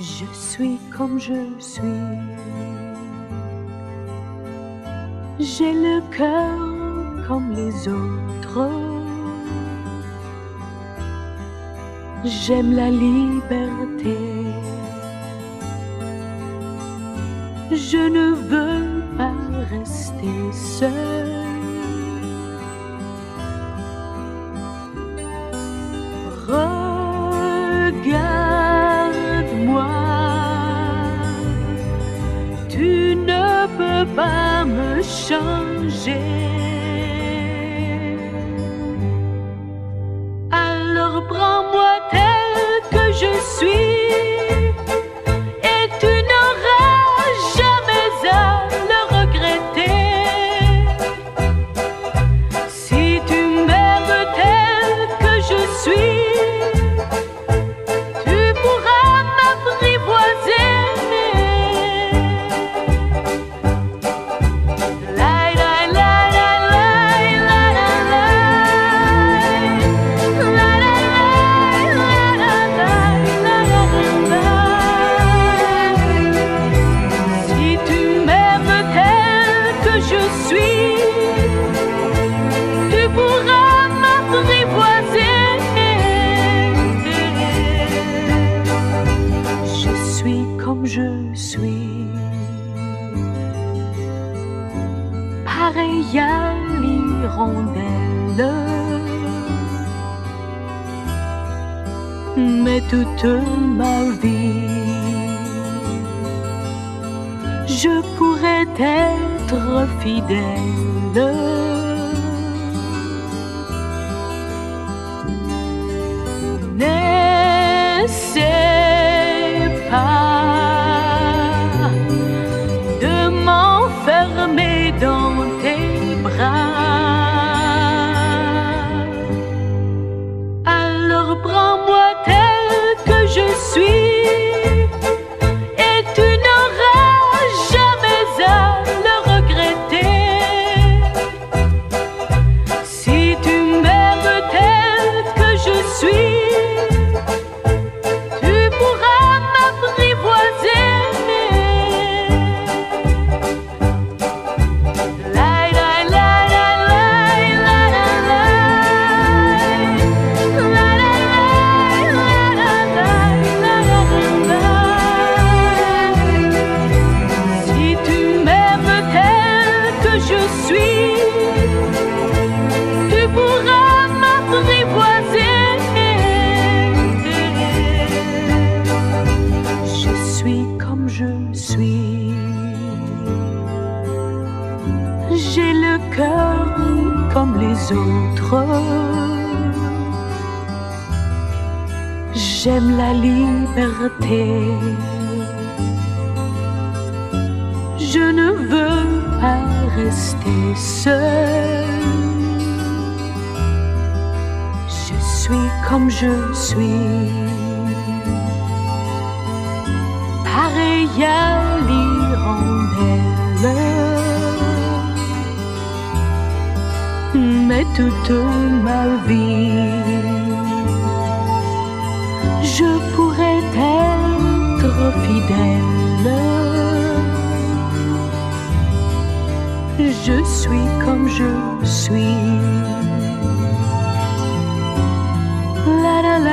Je suis comme je suis. J'ai le cœur comme les autres. J'aime la liberté. Je ne veux pas rester seul. Regarde-moi, tu ne peux pas me changer. Alors prends-moi tel que je suis. Je suis pareil à l'hirondelle, mais toute ma vie je pourrais être fidèle. N'essaie pas dans tes bras. Alors prends-moi tel que je suis, et tu n'auras jamais à le regretter. Si tu m'aimes tel que je suis, tu pourras m'apprivoiser. J'ai le cœur comme les autres. J'aime la liberté. Je ne veux pas rester seul. Je suis comme je suis, pareil à l'hirondelle, mais toute ma vie je pourrais être fidèle. Je suis comme je suis. La la la.